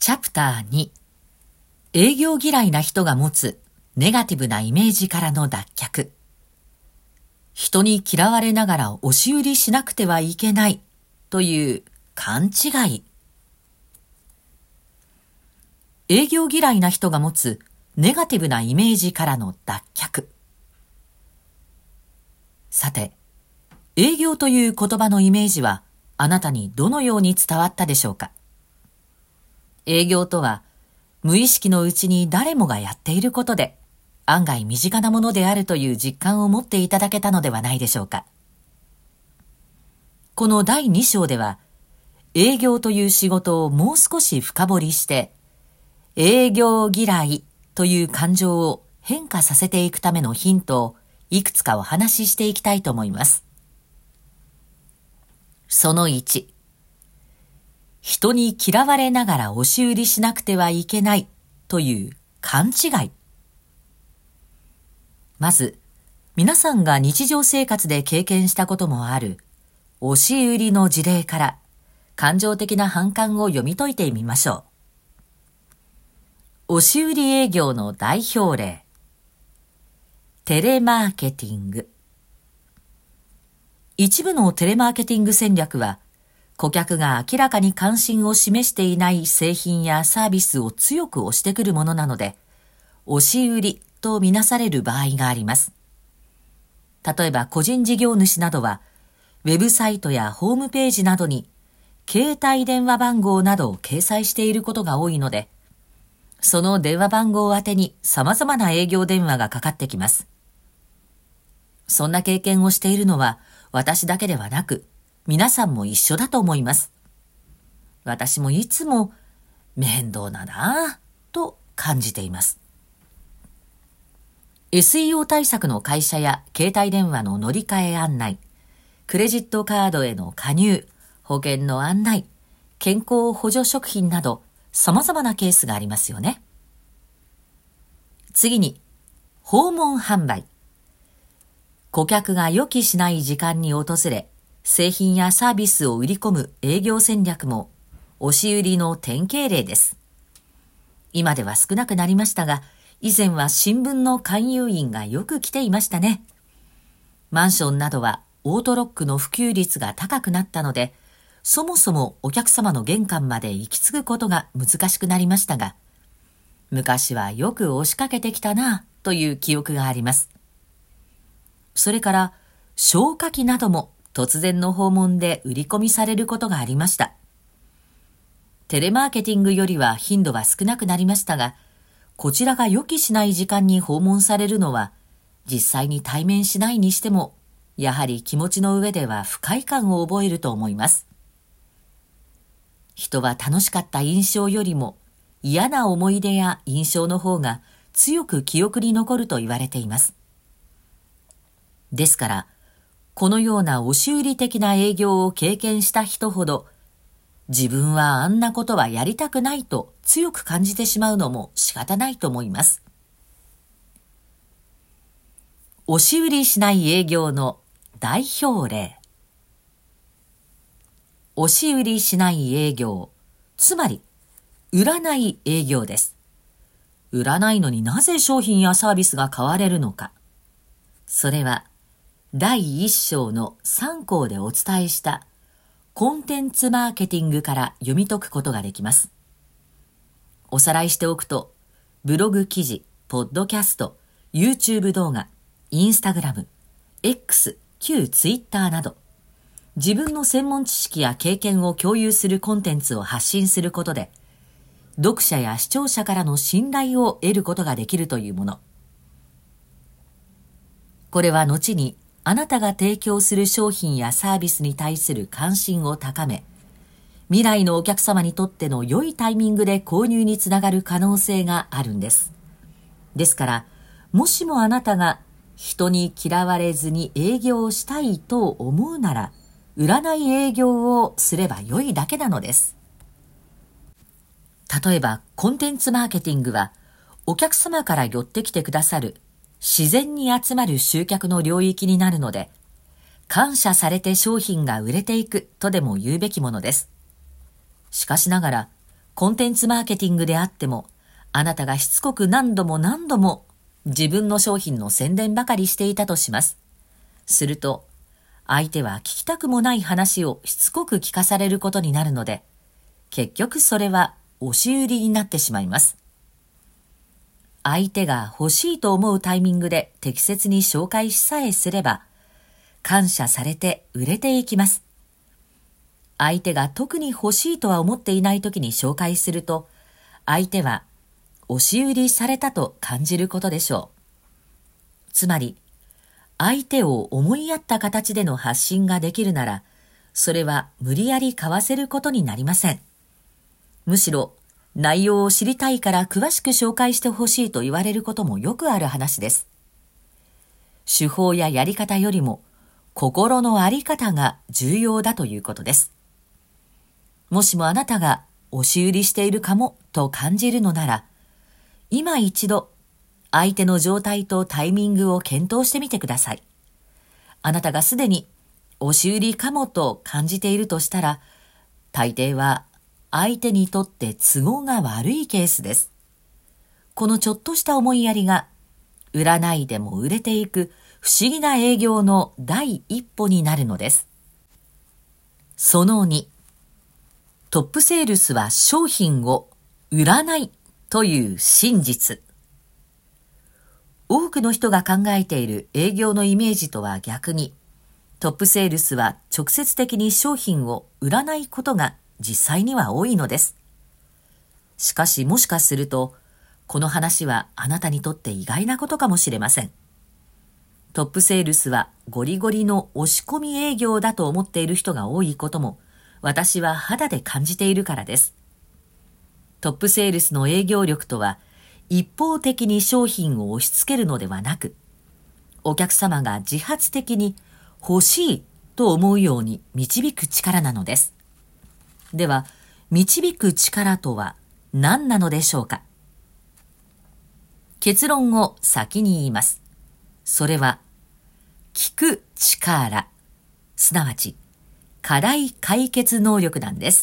チャプター2、営業嫌いな人が持つネガティブなイメージからの脱却。人に嫌われながら押し売りしなくてはいけないという勘違い。営業嫌いな人が持つネガティブなイメージからの脱却。さて、営業という言葉のイメージはあなたにどのように伝わったでしょうか。営業とは無意識のうちに誰もがやっていることで案外身近なものであるという実感を持っていただけたのではないでしょうか。この第2章では営業という仕事をもう少し深掘りして営業嫌いという感情を変化させていくためのヒントをいくつかお話ししていきたいと思います。その1、人に嫌われながら押し売りしなくてはいけないという勘違い。まず、皆さんが日常生活で経験したこともある押し売りの事例から感情的な反感を読み解いてみましょう。押し売り営業の代表例。テレマーケティング。一部のテレマーケティング戦略は、顧客が明らかに関心を示していない製品やサービスを強く押してくるものなので、押し売りとみなされる場合があります。例えば個人事業主などは、ウェブサイトやホームページなどに、携帯電話番号などを掲載していることが多いので、その電話番号宛てに様々な営業電話がかかってきます。そんな経験をしているのは私だけではなく、皆さんも一緒だと思います。私もいつも面倒だなぁと感じています。SEO 対策の会社や携帯電話の乗り換え案内、クレジットカードへの加入、保険の案内、健康補助食品など様々なケースがありますよね。次に、訪問販売。顧客が予期しない時間に訪れ、製品やサービスを売り込む営業戦略も押し売りの典型例です。今では少なくなりましたが、以前は新聞の勧誘員がよく来ていましたね。マンションなどはオートロックの普及率が高くなったので、そもそもお客様の玄関まで行き着くことが難しくなりましたが、昔はよく押しかけてきたなという記憶があります。それから消火器なども突然の訪問で売り込みされることがありました。テレマーケティングよりは頻度は少なくなりましたが、こちらが予期しない時間に訪問されるのは、実際に対面しないにしても、やはり気持ちの上では不快感を覚えると思います。人は楽しかった印象よりも、嫌な思い出や印象の方が強く記憶に残ると言われています。ですから、このような押し売り的な営業を経験した人ほど、自分はあんなことはやりたくないと強く感じてしまうのも仕方ないと思います。押し売りしない営業の代表例。押し売りしない営業、つまり売らない営業です。売らないのになぜ商品やサービスが買われるのか。それは第1章の3項でお伝えしたコンテンツマーケティングから読み解くことができます。おさらいしておくと、ブログ記事、ポッドキャスト、YouTube 動画、インスタグラム、X、旧 Twitter など、自分の専門知識や経験を共有するコンテンツを発信することで、読者や視聴者からの信頼を得ることができるというもの。これは後に、あなたが提供する商品やサービスに対する関心を高め、未来のお客様にとっての良いタイミングで購入につながる可能性があるんです。ですから、もしもあなたが人に嫌われずに営業をしたいと思うなら、売らない営業をすれば良いだけなのです。例えば、コンテンツマーケティングは、お客様から寄ってきてくださる自然に集まる集客の領域になるので、感謝されて商品が売れていくとでも言うべきものです。しかしながら、 コンテンツマーケティングであっても、あなたがしつこく何度も何度も自分の商品の宣伝ばかりしていたとします。すると、相手は聞きたくもない話をしつこく聞かされることになるので、結局それは押し売りになってしまいます。相手が欲しいと思うタイミングで適切に紹介しさえすれば、感謝されて売れていきます。相手が特に欲しいとは思っていない時に紹介すると、相手は押し売りされたと感じることでしょう。つまり、相手を思いやった形での発信ができるなら、それは無理やり買わせることになりません。むしろ、内容を知りたいから詳しく紹介してほしいと言われることもよくある話です。手法ややり方よりも、心のあり方が重要だということです。もしもあなたが押し売りしているかもと感じるのなら、今一度相手の状態とタイミングを検討してみてください。あなたがすでに押し売りかもと感じているとしたら、大抵は相手にとって都合が悪いケースです。このちょっとした思いやりが、売らないでも売れていく不思議な営業の第一歩になるのです。その2、トップセールスは商品を売らないという真実。多くの人が考えている営業のイメージとは逆に、トップセールスは直接的に商品を売らないことが実際には多いのです。しかしもしかすると、この話はあなたにとって意外なことかもしれません。トップセールスはゴリゴリの押し込み営業だと思っている人が多いことも、私は肌で感じているからです。トップセールスの営業力とは、一方的に商品を押し付けるのではなく、お客様が自発的に欲しいと思うように導く力なのです。では、導く力とは何なのでしょうか。結論を先に言います。それは、聞く力、すなわち、課題解決能力なんです。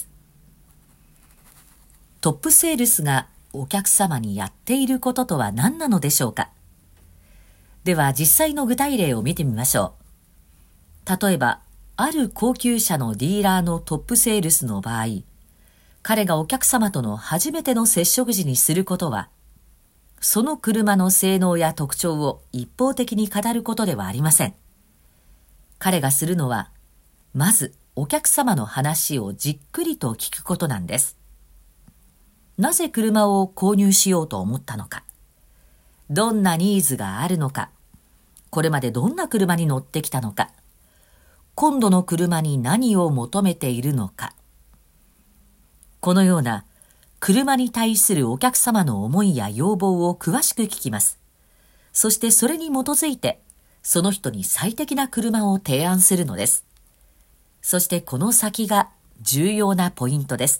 トップセールスがお客様にやっていることとは何なのでしょうか。では実際の具体例を見てみましょう。例えば、ある高級車のディーラーのトップセールスの場合、彼がお客様との初めての接触時にすることは、その車の性能や特徴を一方的に語ることではありません。彼がするのは、まずお客様の話をじっくりと聞くことなんです。なぜ車を購入しようと思ったのか、どんなニーズがあるのか、これまでどんな車に乗ってきたのか、今度の車に何を求めているのか。このような車に対するお客様の思いや要望を詳しく聞きます。そしてそれに基づいて、その人に最適な車を提案するのです。そしてこの先が重要なポイントです。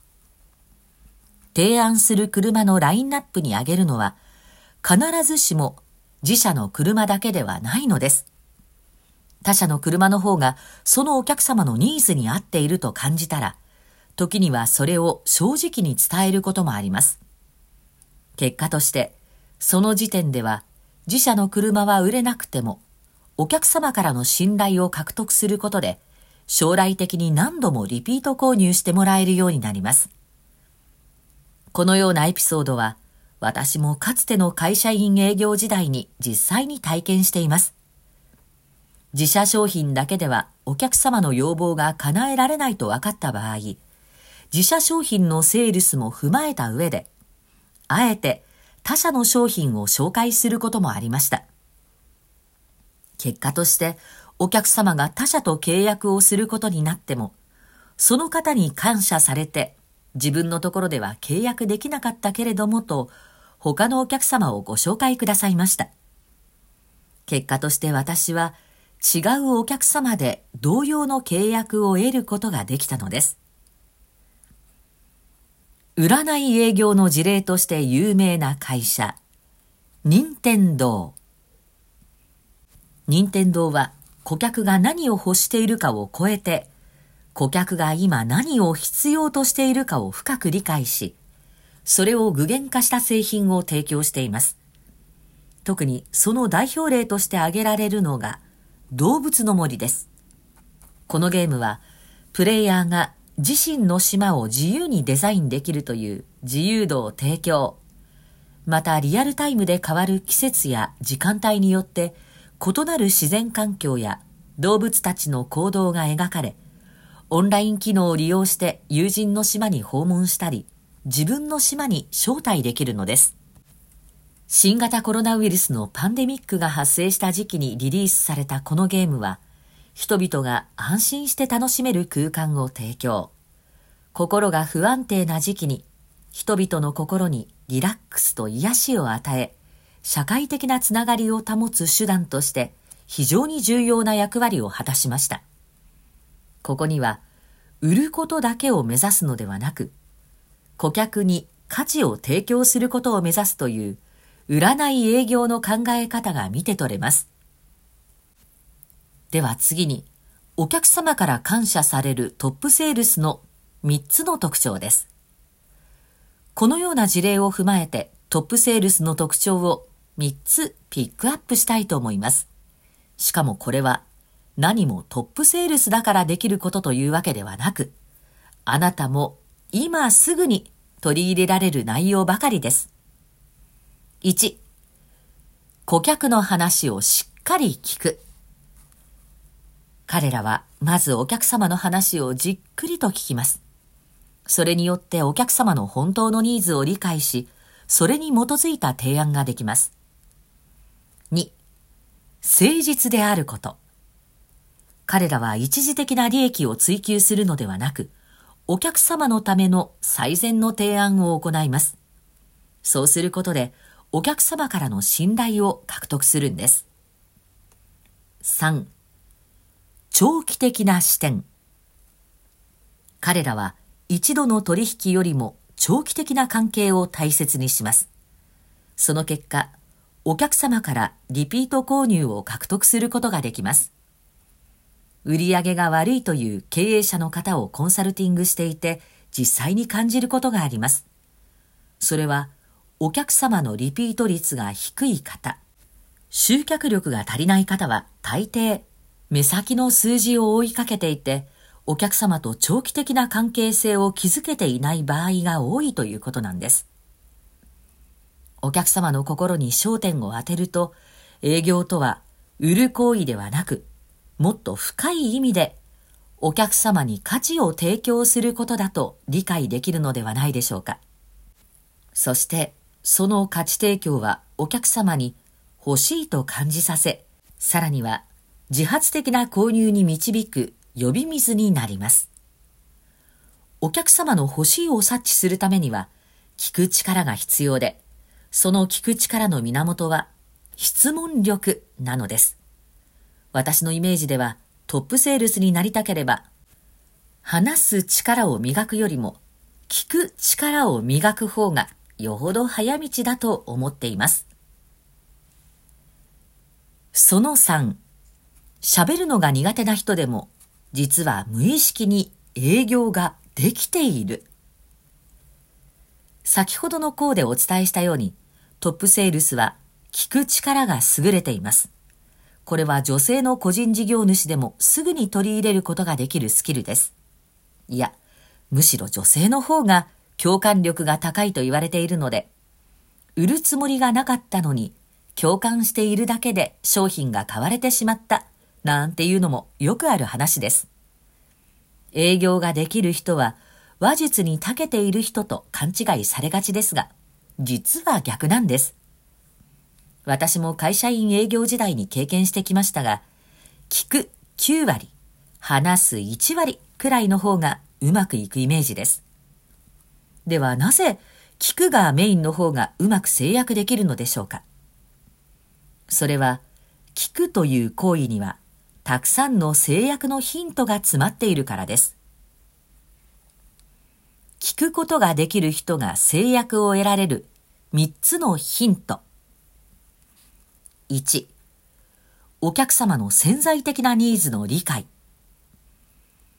提案する車のラインナップに挙げるのは、必ずしも自社の車だけではないのです。他社の車の方がそのお客様のニーズに合っていると感じたら、時にはそれを正直に伝えることもあります。結果として、その時点では自社の車は売れなくても、お客様からの信頼を獲得することで、将来的に何度もリピート購入してもらえるようになります。このようなエピソードは、私もかつての会社員営業時代に実際に体験しています。自社商品だけではお客様の要望が叶えられないと分かった場合、自社商品のセールスも踏まえた上で、あえて他社の商品を紹介することもありました。結果として、お客様が他社と契約をすることになっても、その方に感謝されて、自分のところでは契約できなかったけれどもと、他のお客様をご紹介くださいました。結果として私は、違うお客様で同様の契約を得ることができたのです。売らない営業の事例として有名な会社、任天堂。任天堂は顧客が何を欲しているかを超えて、 顧客が今何を必要としているかを深く理解し、それを具現化した製品を提供しています。特にその代表例として挙げられるのが動物の森です。このゲームはプレイヤーが自身の島を自由にデザインできるという自由度を提供。またリアルタイムで変わる季節や時間帯によって異なる自然環境や動物たちの行動が描かれ、オンライン機能を利用して友人の島に訪問したり、自分の島に招待できるのです。新型コロナウイルスのパンデミックが発生した時期にリリースされたこのゲームは、人々が安心して楽しめる空間を提供。心が不安定な時期に、人々の心にリラックスと癒しを与え、社会的なつながりを保つ手段として非常に重要な役割を果たしました。ここには、売ることだけを目指すのではなく、顧客に価値を提供することを目指すという、売らない営業の考え方が見て取れます。では次に、お客様から感謝されるトップセールスの3つの特徴です。このような事例を踏まえてトップセールスの特徴を3つピックアップしたいと思います。しかもこれは何もトップセールスだからできることというわけではなく、あなたも今すぐに取り入れられる内容ばかりです。1、顧客の話をしっかり聞く。彼らはまずお客様の話をじっくりと聞きます。それによってお客様の本当のニーズを理解し、それに基づいた提案ができます。2、誠実であること。彼らは一時的な利益を追求するのではなく、お客様のための最善の提案を行います。そうすることで、お客様からの信頼を獲得するんです。3、長期的な視点。彼らは一度の取引よりも長期的な関係を大切にします。その結果、お客様からリピート購入を獲得することができます。売上が悪いという経営者の方をコンサルティングしていて、実際に感じることがあります。それは、お客様のリピート率が低い方、集客力が足りない方は大抵、目先の数字を追いかけていて、お客様と長期的な関係性を築けていない場合が多いということなんです。お客様の心に焦点を当てると、営業とは売る行為ではなく、もっと深い意味でお客様に価値を提供することだと理解できるのではないでしょうか。そして、その価値提供はお客様に欲しいと感じさせ、さらには自発的な購入に導く呼び水になります。お客様の欲しいを察知するためには、聞く力が必要で、その聞く力の源は質問力なのです。私のイメージでは、トップセールスになりたければ、話す力を磨くよりも、聞く力を磨く方がよほど早道だと思っています。その3、喋るのが苦手な人でも、実は無意識に営業ができている。先ほどの項でお伝えしたように、トップセールスは聞く力が優れています。これは女性の個人事業主でもすぐに取り入れることができるスキルです。いや、むしろ女性の方が共感力が高いと言われているので、売るつもりがなかったのに共感しているだけで商品が買われてしまったなんていうのもよくある話です。営業ができる人は話術に長けている人と勘違いされがちですが、実は逆なんです。私も会社員営業時代に経験してきましたが、聞く9割、話す1割くらいの方がうまくいくイメージです。ではなぜ聞くがメインの方がうまく制約できるのでしょうか。それは聞くという行為にはたくさんの制約のヒントが詰まっているからです。聞くことができる人が制約を得られる3つのヒント。1、お客様の潜在的なニーズの理解。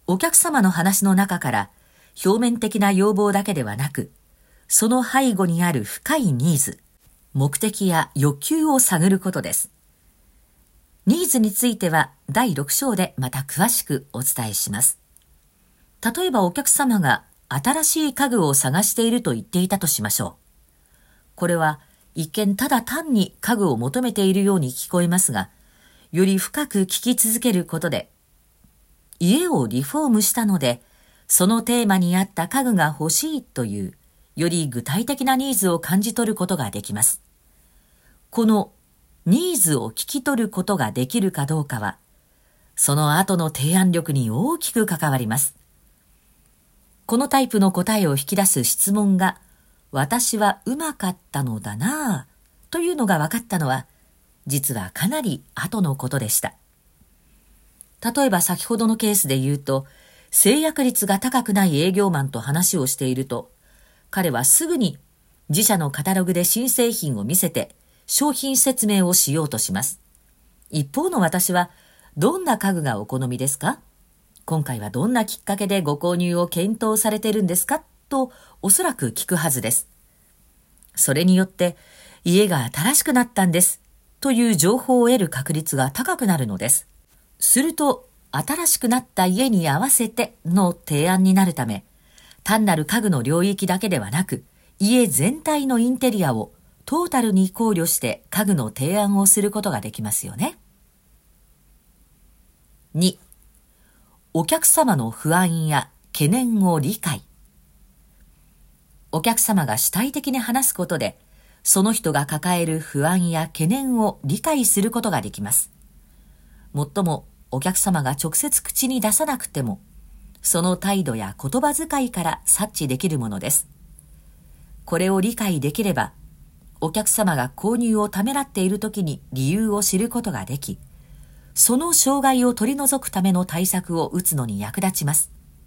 お客様の話の中から表面的な要望だけではなく、その背後にある深いニーズ、目的や欲求を探ることです。ニーズについては第6章でまた詳しくお伝えします。例えばお客様が新しい家具を探していると言っていたとしましょう。これは一見ただ単に家具を求めているように聞こえますが、より深く聞き続けることで、家をリフォームしたので、そのテーマに合った家具が欲しいという、より具体的なニーズを感じ取ることができます。このニーズを聞き取ることができるかどうかは、その後の提案力に大きく関わります。このタイプの答えを引き出す質問が、私はうまかったのだなぁ、というのが分かったのは、実はかなり後のことでした。例えば先ほどのケースで言うと、制約率が高くない営業マンと話をしていると、彼はすぐに自社のカタログで新製品を見せて商品説明をしようとします。一方の私は、どんな家具がお好みですか？今回はどんなきっかけでご購入を検討されているんですか？とおそらく聞くはずです。それによって家が新しくなったんですという情報を得る確率が高くなるのです。すると新しくなった家に合わせての提案になるため、単なる家具の領域だけではなく、家全体のインテリアをトータルに考慮して家具の提案をすることができますよね。2、お客様の不安や懸念を理解。お客様が主体的に話すことで、その人が抱える不安や懸念を理解することができます。もっともお客様が直接口に出さなくても、その態度や言葉遣いから察知できるものです。これを理解できれば、お客様が購入をためらっているときに理由を知ることができ、その障害を取り除くための対策を打つのに役立ちます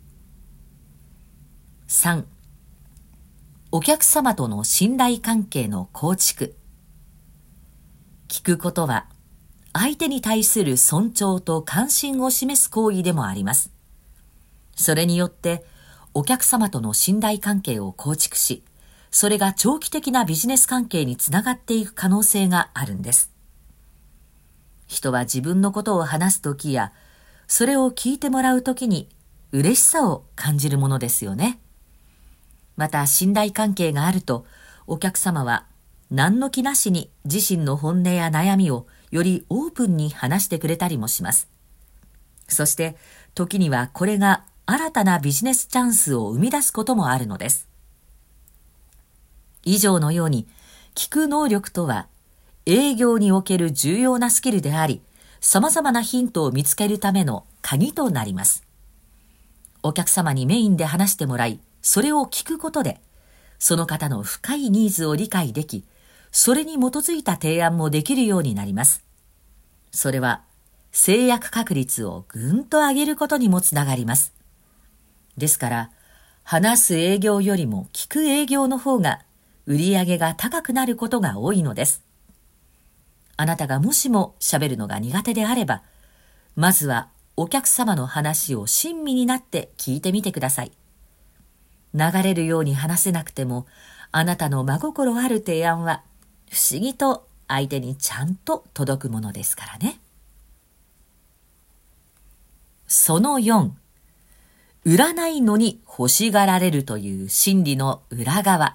。3、お客様との信頼関係の構築。聞くことは、相手に対する尊重と関心を示す行為でもあります。それによって、お客様との信頼関係を構築し、それが長期的なビジネス関係につながっていく可能性があるんです。人は自分のことを話すときや、それを聞いてもらうときに嬉しさを感じるものですよね。また信頼関係があると、お客様は何の気なしに自身の本音や悩みをよりオープンに話してくれたりもします。そして時にはこれが新たなビジネスチャンスを生み出すこともあるのです。以上のように、聞く能力とは営業における重要なスキルであり、様々なヒントを見つけるための鍵となります。お客様にメインで話してもらい、それを聞くことで、その方の深いニーズを理解でき、それに基づいた提案もできるようになります。それは、制約確率をぐんと上げることにもつながります。ですから、話す営業よりも聞く営業の方が、売り上げが高くなることが多いのです。あなたがもしも喋るのが苦手であれば、まずはお客様の話を親身になって聞いてみてください。流れるように話せなくても、あなたの真心ある提案は不思議と相手にちゃんと届くものですからね。その4、売らないのに欲しがられるという心理の裏側。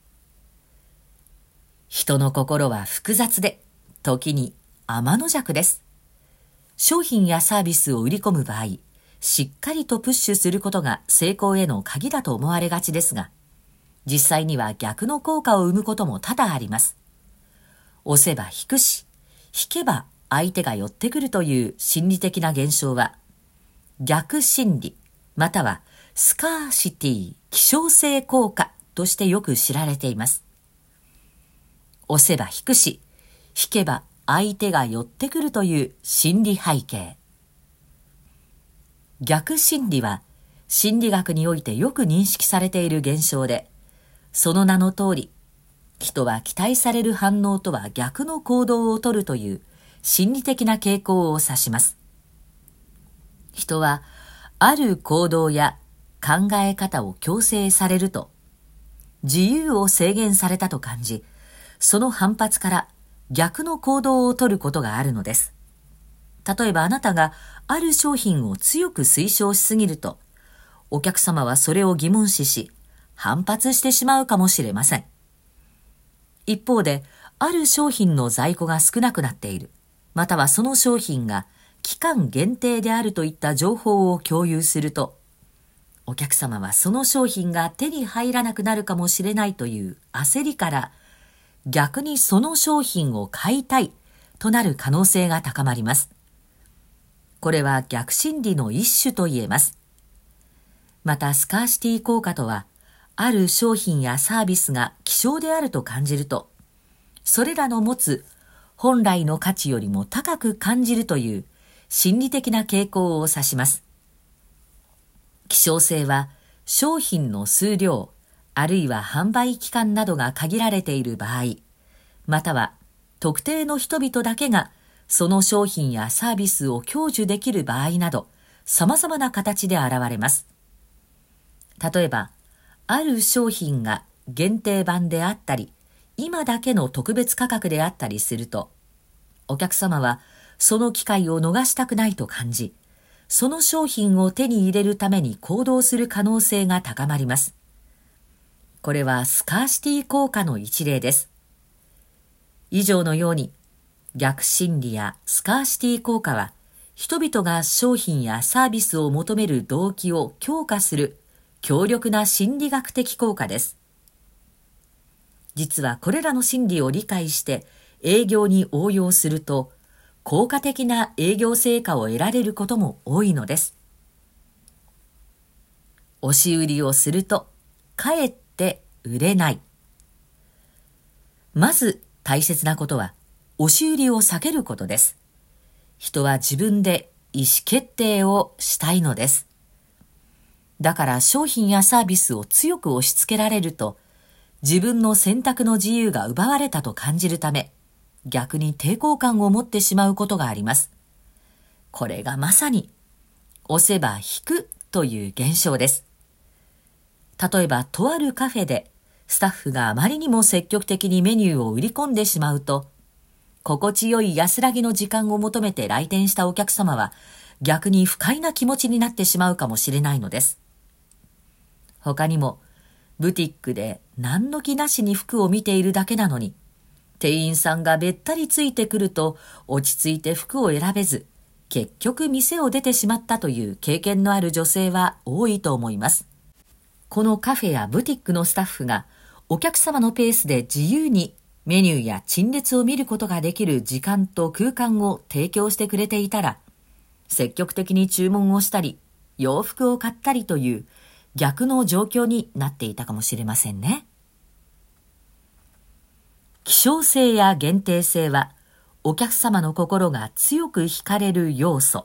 人の心は複雑で、時に天の弱です。商品やサービスを売り込む場合、しっかりとプッシュすることが成功への鍵だと思われがちですが、実際には逆の効果を生むことも多々あります。押せば引くし、引けば相手が寄ってくるという心理的な現象は、逆心理、またはスカーシティ、希少性効果としてよく知られています。押せば引くし、引けば相手が寄ってくるという心理背景。逆心理は心理学においてよく認識されている現象で、その名の通り、人は期待される反応とは逆の行動をとるという心理的な傾向を指します。人はある行動や考え方を強制されると、自由を制限されたと感じ、その反発から逆の行動をとることがあるのです。例えばあなたがある商品を強く推奨しすぎると、お客様はそれを疑問視し、反発してしまうかもしれません。一方で、ある商品の在庫が少なくなっている、またはその商品が期間限定であるといった情報を共有すると、お客様はその商品が手に入らなくなるかもしれないという焦りから、逆にその商品を買いたいとなる可能性が高まります。これは逆心理の一種と言えます。またスカーシティ効果とは、ある商品やサービスが希少であると感じると、それらの持つ本来の価値よりも高く感じるという心理的な傾向を指します。希少性は商品の数量、あるいは販売期間などが限られている場合、または特定の人々だけがその商品やサービスを享受できる場合など、様々な形で現れます。例えば、ある商品が限定版であったり、今だけの特別価格であったりすると、お客様はその機会を逃したくないと感じ、その商品を手に入れるために行動する可能性が高まります。これはスカーシティ効果の一例です。以上のように、逆心理やスカーシティ効果は、人々が商品やサービスを求める動機を強化する強力な心理学的効果です。実はこれらの心理を理解して営業に応用すると、効果的な営業成果を得られることも多いのです。押し売りをすると、かえって売れない。まず大切なことは、押し売りを避けることです。人は自分で意思決定をしたいのです。だから商品やサービスを強く押し付けられると、自分の選択の自由が奪われたと感じるため、逆に抵抗感を持ってしまうことがあります。これがまさに、押せば引くという現象です。例えば、とあるカフェで、スタッフがあまりにも積極的にメニューを売り込んでしまうと、心地よい安らぎの時間を求めて来店したお客様は、逆に不快な気持ちになってしまうかもしれないのです。他にも、ブティックで何の気なしに服を見ているだけなのに、店員さんがべったりついてくると落ち着いて服を選べず、結局店を出てしまったという経験のある女性は多いと思います。このカフェやブティックのスタッフがお客様のペースで自由にメニューや陳列を見ることができる時間と空間を提供してくれていたら、積極的に注文をしたり、洋服を買ったりという逆の状況になっていたかもしれませんね。希少性や限定性はお客様の心が強く惹かれる要素。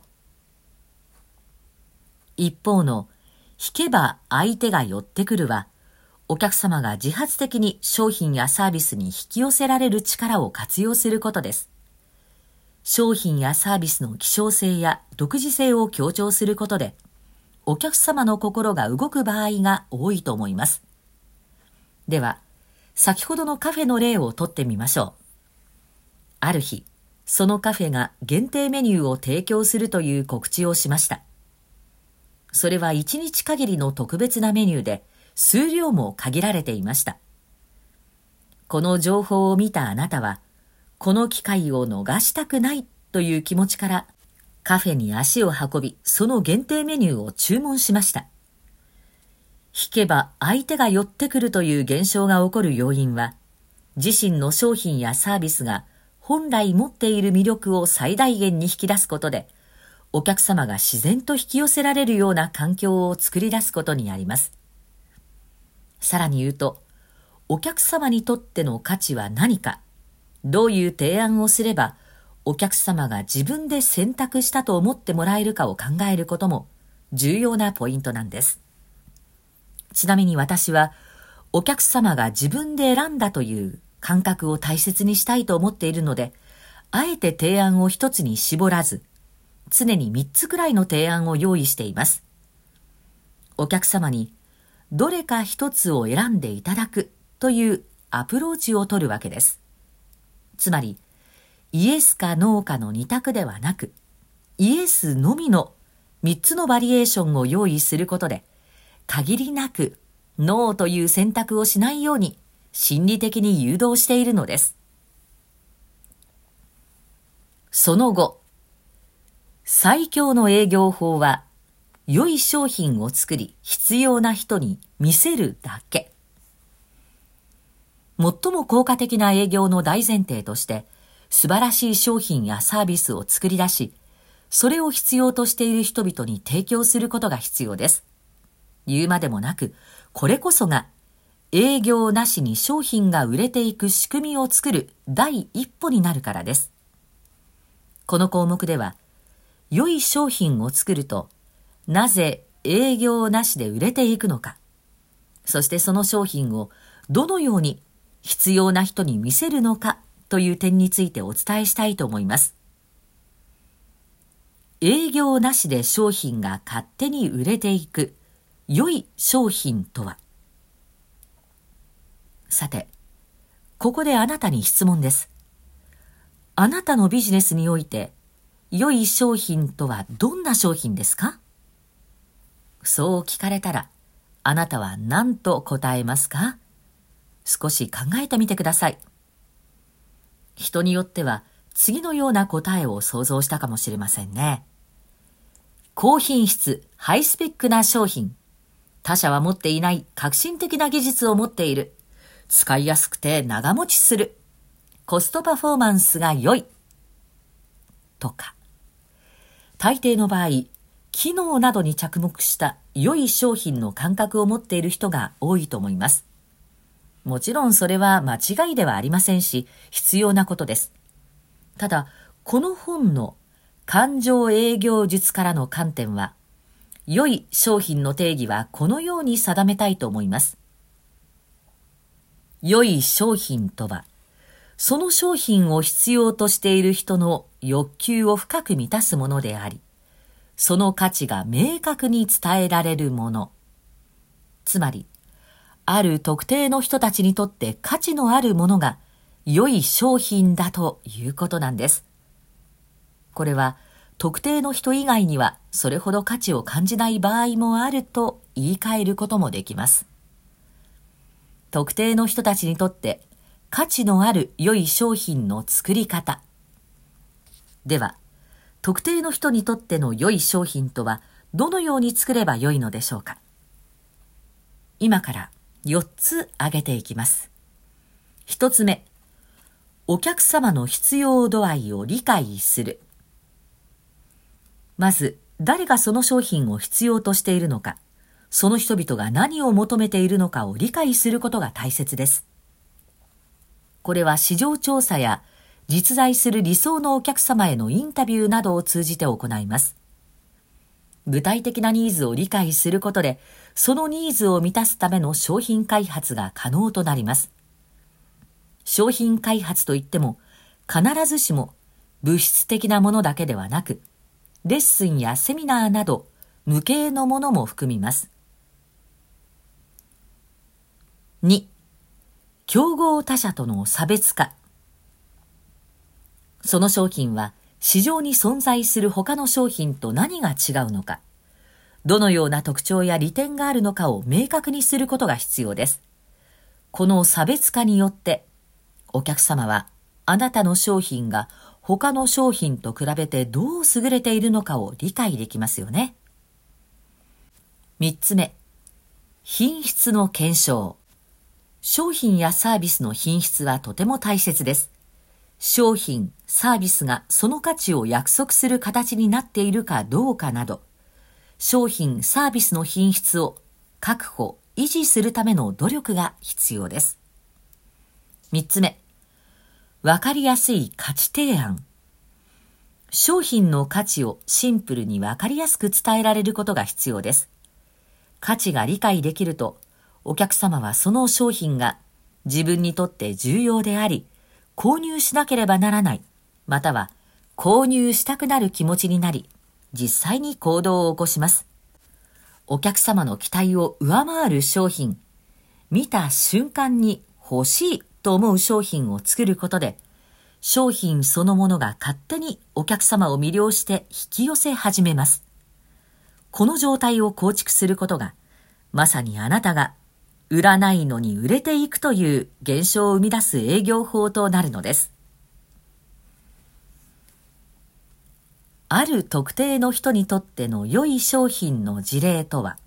一方の引けば相手が寄ってくるは、お客様が自発的に商品やサービスに引き寄せられる力を活用することです。商品やサービスの希少性や独自性を強調することで、お客様の心が動く場合が多いと思います。では、先ほどのカフェの例をとってみましょう。ある日、そのカフェが限定メニューを提供するという告知をしました。それは1日限りの特別なメニューで、数量も限られていました。この情報を見たあなたは、この機会を逃したくないという気持ちから、カフェに足を運び、その限定メニューを注文しました。引けば相手が寄ってくるという現象が起こる要因は、自身の商品やサービスが本来持っている魅力を最大限に引き出すことで、お客様が自然と引き寄せられるような環境を作り出すことにあります。さらに言うと、お客様にとっての価値は何か、どういう提案をすれば、お客様が自分で選択したと思ってもらえるかを考えることも重要なポイントなんです。ちなみに私は、お客様が自分で選んだという感覚を大切にしたいと思っているので、あえて提案を一つに絞らず、常に3つくらいの提案を用意しています。 お客様にどれか一つを選んでいただくというアプローチを取るわけです。つまり、イエスかノーかの2択ではなく、イエスのみの3つのバリエーションを用意することで、限りなくノーという選択をしないように心理的に誘導しているのです。その後、最強の営業法は、良い商品を作り必要な人に見せるだけ。最も効果的な営業の大前提として、素晴らしい商品やサービスを作り出し、それを必要としている人々に提供することが必要です。言うまでもなく、これこそが営業なしに商品が売れていく仕組みを作る第一歩になるからです。この項目では、良い商品を作ると、なぜ営業なしで売れていくのか、そしてその商品をどのように必要な人に見せるのかという点についてお伝えしたいと思います。営業なしで商品が勝手に売れていく良い商品とは。さて、ここであなたに質問です。あなたのビジネスにおいて、良い商品とはどんな商品ですか？そう聞かれたら、あなたは何と答えますか？少し考えてみてください。人によっては次のような答えを想像したかもしれませんね。高品質、ハイスペックな商品。他社は持っていない革新的な技術を持っている。使いやすくて長持ちする。コストパフォーマンスが良い。とか。大抵の場合、機能などに着目した良い商品の感覚を持っている人が多いと思います。もちろんそれは間違いではありませんし、必要なことです。ただ、この本の感情営業術からの観点は、良い商品の定義はこのように定めたいと思います。良い商品とは、その商品を必要としている人の欲求を深く満たすものであり、その価値が明確に伝えられるもの。つまり、ある特定の人たちにとって価値のあるものが良い商品だということなんです。これは特定の人以外にはそれほど価値を感じない場合もあると言い換えることもできます。特定の人たちにとって価値のある良い商品の作り方。では、特定の人にとっての良い商品とはどのように作れば良いのでしょうか。今から4つ挙げていきます。1つ目、お客様の必要度合いを理解する。まず、誰がその商品を必要としているのか、その人々が何を求めているのかを理解することが大切です。これは市場調査や実在する理想のお客様へのインタビューなどを通じて行います。具体的なニーズを理解することで、そのニーズを満たすための商品開発が可能となります。商品開発といっても、必ずしも物質的なものだけではなく、レッスンやセミナーなど無形のものも含みます。2、競合他社との差別化。その商品は市場に存在する他の商品と何が違うのか、どのような特徴や利点があるのかを明確にすることが必要です。この差別化によって、お客様はあなたの商品が他の商品と比べてどう優れているのかを理解できますよね。3つ目、品質の検証。商品やサービスの品質はとても大切です。商品、サービスがその価値を約束する形になっているかどうかなど、商品、サービスの品質を確保、維持するための努力が必要です。3つ目、わかりやすい価値提案。商品の価値をシンプルにわかりやすく伝えられることが必要です。価値が理解できると、お客様はその商品が自分にとって重要であり、購入しなければならない、または購入したくなる気持ちになり、実際に行動を起こします。 お客様の期待を上回る商品、見た瞬間に欲しいと思う商品を作ることで、商品そのものが勝手にお客様を魅了して引き寄せ始めます。この状態を構築することが、まさにあなたが売らないのに売れていくという現象を生み出す営業法となるのです。ある特定の人にとっての良い商品の事例とは、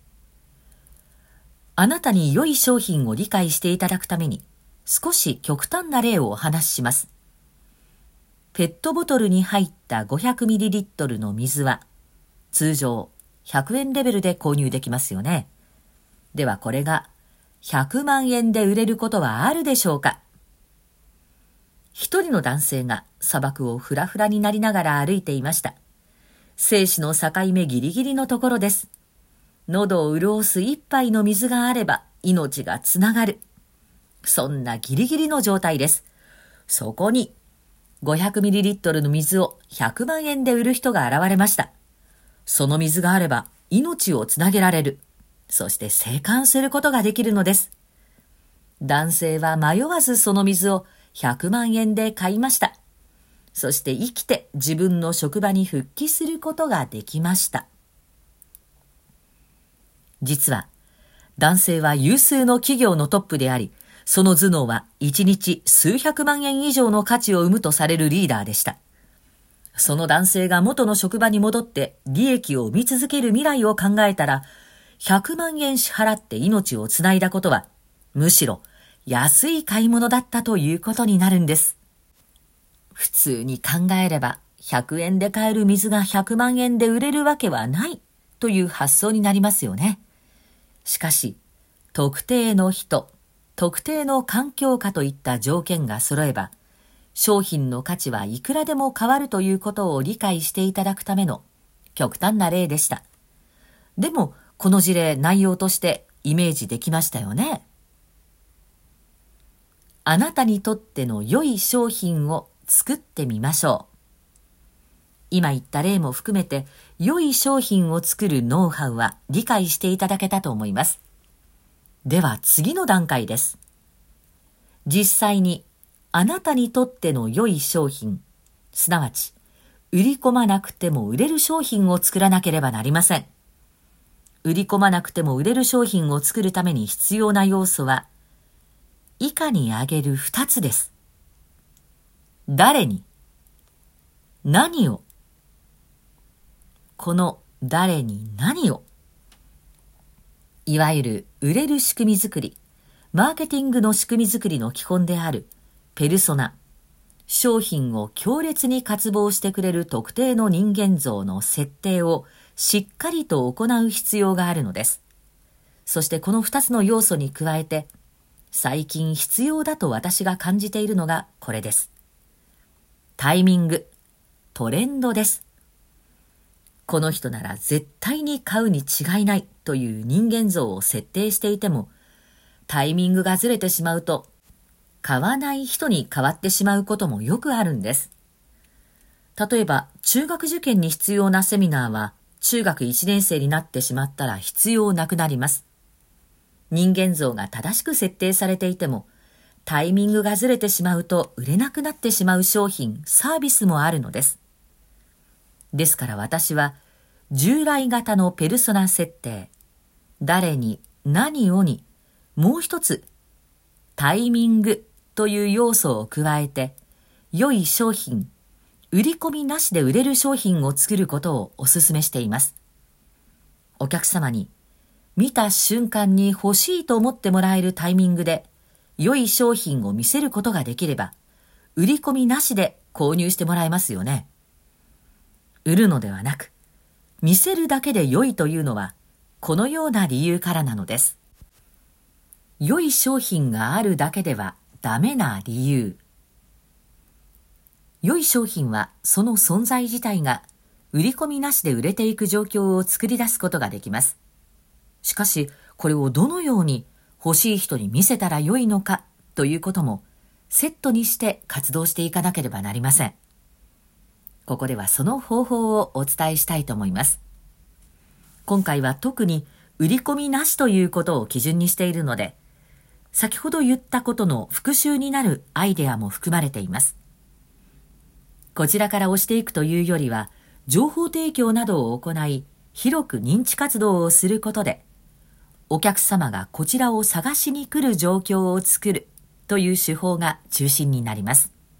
あなたに良い商品を理解していただくために、少し極端な例をお話しします。ペットボトルに入った 500ml の水は、通常100円レベルで購入できますよね。ではこれが100万円で売れることはあるでしょうか。一人の男性が砂漠をふらふらになりながら歩いていました。生死の境目ギリギリのところです。喉を潤す一杯の水があれば命がつながる。そんなギリギリの状態です。そこに 500ml の水を100万円で売る人が現れました。その水があれば命をつなげられる。そして生還することができるのです。男性は迷わずその水を100万円で買いました。そして生きて自分の職場に復帰することができました。実は男性は有数の企業のトップであり、その頭脳は1日数百万円以上の価値を生むとされるリーダーでした。その男性が元の職場に戻って利益を生み続ける未来を考えたら、100万円支払って命をつないだことは、むしろ安い買い物だったということになるんです。普通に考えれば、100円で買える水が100万円で売れるわけはないという発想になりますよね。しかし、特定の人、特定の環境下といった条件が揃えば、商品の価値はいくらでも変わるということを理解していただくための極端な例でした。でも、この事例、内容としてイメージできましたよね。あなたにとっての良い商品を作ってみましょう。今言った例も含めて、良い商品を作るノウハウは理解していただけたと思います。では次の段階です。実際にあなたにとっての良い商品、すなわち売り込まなくても売れる商品を作らなければなりません。売り込まなくても売れる商品を作るために必要な要素は、以下に挙げる2つです。誰に、何を、この誰に何を、いわゆる売れる仕組み作り、マーケティングの仕組み作りの基本であるペルソナ、商品を強烈に渇望してくれる特定の人間像の設定をしっかりと行う必要があるのです。そしてこの2つの要素に加えて、最近必要だと私が感じているのがこれです。タイミング、トレンドです。この人なら絶対に買うに違いないという人間像を設定していても、タイミングがずれてしまうと、買わない人に変わってしまうこともよくあるんです。例えば、中学受験に必要なセミナーは、中学1年生になってしまったら必要なくなります。人間像が正しく設定されていても、タイミングがずれてしまうと売れなくなってしまう商品、サービスもあるのです。ですから私は、従来型のペルソナ設定、誰に何をに、もう一つ、タイミングという要素を加えて、良い商品、売り込みなしで売れる商品を作ることをお勧めしています。お客様に見た瞬間に欲しいと思ってもらえるタイミングで良い商品を見せることができれば、売り込みなしで購入してもらえますよね。売るのではなく、見せるだけで良いというのは、このような理由からなのです。良い商品があるだけではダメな理由。良い商品はその存在自体が売り込みなしで売れていく状況を作り出すことができます。しかし、これをどのように欲しい人に見せたら良いのかということもセットにして活動していかなければなりません。ここではその方法をお伝えしたいと思います。 今回は特に売り込みなしということを基準にしているので、先ほど言ったことの復習になるアイデアも含まれています。こちらから押していくというよりは、情報提供などを行い、広く認知活動をすることで、お客様がこちらを探しに来る状況を作るという手法が中心になります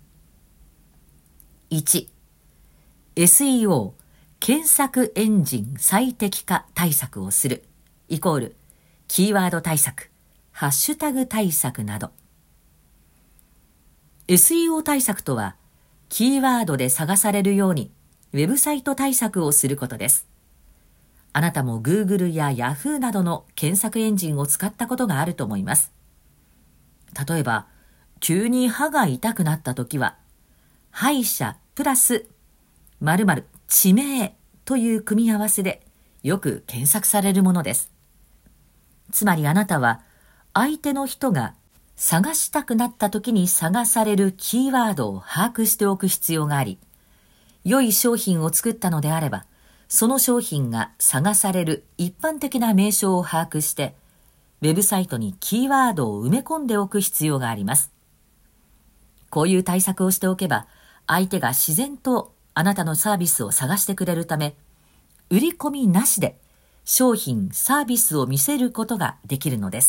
。1、SEO、検索エンジン最適化対策をする、イコール、キーワード対策、ハッシュタグ対策など。SEO 対策とは、キーワードで探されるように、ウェブサイト対策をすることです。あなたも Google や Yahoo などの検索エンジンを使ったことがあると思います。例えば、急に歯が痛くなったときは、歯医者プラス〇〇地名という組み合わせでよく検索されるものです。つまりあなたは相手の人が探したくなったときに探されるキーワードを把握しておく必要があり、良い商品を作ったのであれば、その商品が探される一般的な名称を把握して、ウェブサイトにキーワードを埋め込んでおく必要があります。こういう対策をしておけば、相手が自然とあなたのサービスを探してくれるため、売り込みなしで商品・サービスを見せることができるのです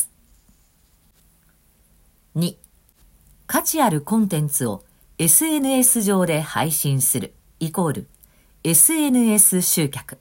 。2、価値あるコンテンツを SNS 上で配信する、イコール、SNS 集客。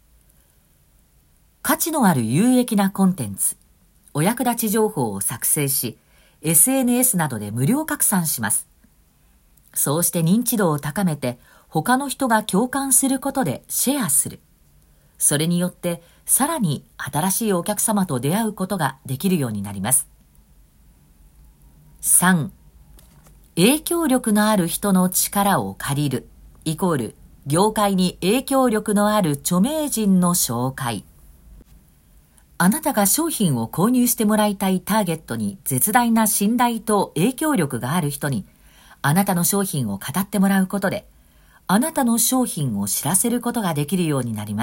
価値のある有益なコンテンツ、お役立ち情報を作成し、SNS などで無料拡散します。そうして認知度を高めて、他の人が共感することでシェアする。それによって、さらに新しいお客様と出会うことができるようになります。3、影響力のある人の力を借りる、イコール、業界に影響力のある著名人の紹介。あなたが商品を購入してもらいたいターゲットに絶大な信頼と影響力がある人に、あなたの商品を語ってもらうことで、あなたの商品を知らせることができるようになります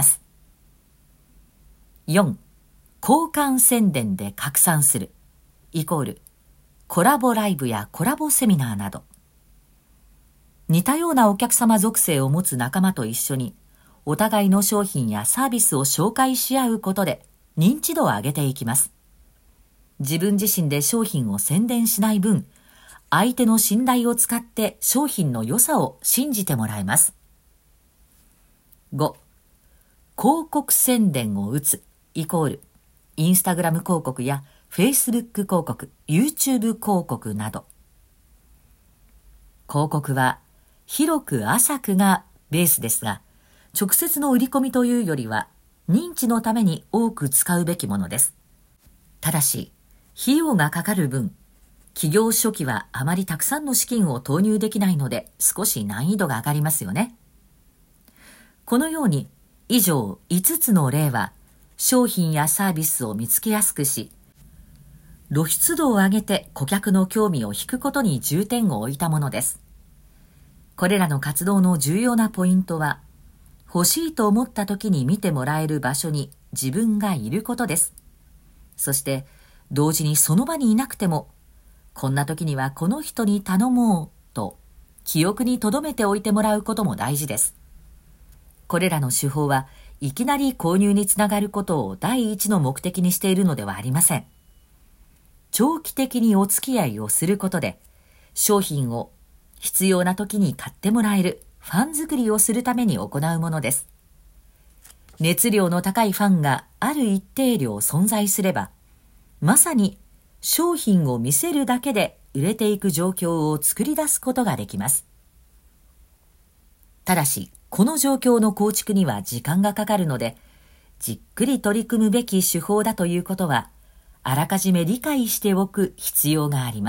。4、交換宣伝で拡散する、イコール、コラボライブやコラボセミナーなど。似たようなお客様属性を持つ仲間と一緒に、お互いの商品やサービスを紹介し合うことで認知度を上げていきます。自分自身で商品を宣伝しない分、相手の信頼を使って商品の良さを信じてもらえます。5、広告宣伝を打つ、イコール、インスタグラム広告やフェイスブック広告、YouTube 広告など。広告は広く浅くがベースですが、直接の売り込みというよりは認知のために多く使うべきものです。ただし、費用がかかる分、企業初期はあまりたくさんの資金を投入できないので少し難易度が上がりますよね。このように以上5つの例は商品やサービスを見つけやすくし、露出度を上げて顧客の興味を引くことに重点を置いたものです。これらの活動の重要なポイントは、欲しいと思った時に見てもらえる場所に自分がいることです。そして、同時にその場にいなくても、こんな時にはこの人に頼もうと、記憶に留めておいてもらうことも大事です。これらの手法はいきなり購入につながることを第一の目的にしているのではありません。長期的にお付き合いをすることで、商品を必要な時に買ってもらえるファン作りをするために行うものです。熱量の高いファンがある一定量存在すれば、まさに商品を見せるだけで売れていく状況を作り出すことができます。ただし、この状況の構築には時間がかかるので、じっくり取り組むべき手法だということは、あらかじめ理解しておく必要があります。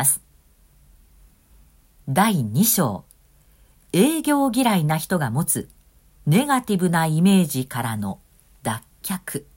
第2章、営業嫌いな人が持つネガティブなイメージからの脱却。